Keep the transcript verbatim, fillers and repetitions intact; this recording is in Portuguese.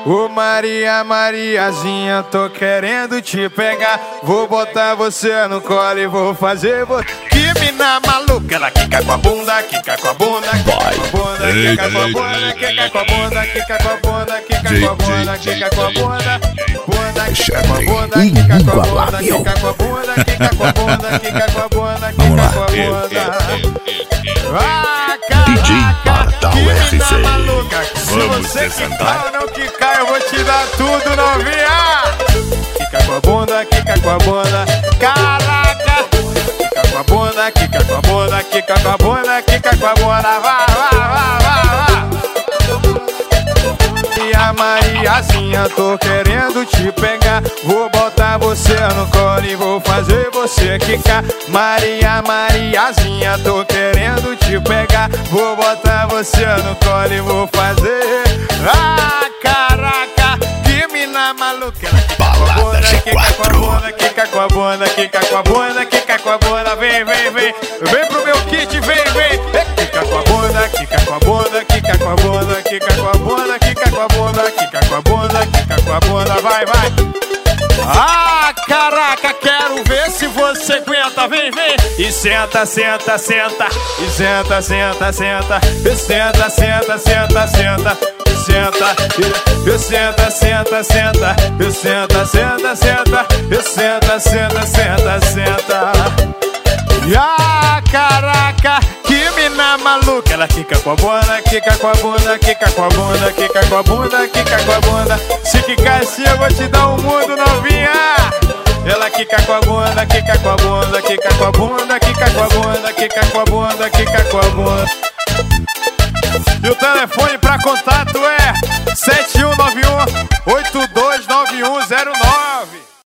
Ô Maria, Mariazinha, tô querendo te pegar. Vou botar você no colo e vou fazer você. Que mina maluca, ela quica com a bunda, quica com a bunda, quica com a bunda, quica com a bunda, quica com a bunda, quica com a bunda, quica com a bunda, quica com a bunda, bunda, quica com a bunda, quica com a bunda, quica com a bunda, quica com a bunda, quica com a bunda, quica com a bunda. Ah, D J Bartal R C. Se você quicar ou não quicar, eu vou te dar tudo, novinha. Quica com a bunda, quica com a bunda, caraca. Quica com a bunda, quica com a bunda, quica com a bunda, quica com a bunda, vai, vai, vai, vai, vai. E a Mariazinha, tô querendo te pegar. Vou botar você no colo e vou fazer você quicar. Maria, Mariazinha, tô querendo te pegar. Vou botar você no colo e vou fazer. Ah, caraca, que mina maluca. Balada G quatro. Quica com a bunda, quica com a bunda, quica com a bunda. Vem, vem, vem, vem pro meu kit, vem, vem. Quica com a bunda, quica com a bunda, quica com a bunda, quica com a bunda, quica com a bunda, quica com a bunda, quica com a bunda, vai, vai. Ah, caraca, quero ver se você aguenta, vem, vem. E senta, senta, senta. E senta, senta, senta. E senta, senta, senta, senta. E senta, e senta, senta, senta. E senta, senta, senta. E senta, senta, senta, senta. E ah, caraca, que mina maluca. Ela quica com a bunda, quica com a bunda, quica com a bunda, quica com a bunda, quica com a bunda. Se quicar assim eu vou te dar um mundo, novinha. Ela quica com a bunda, quica com a bunda, quica com a bunda, quica com a bunda, quica com a bunda, quica com a bunda. E o telefone pra contato é sete um nove um, oito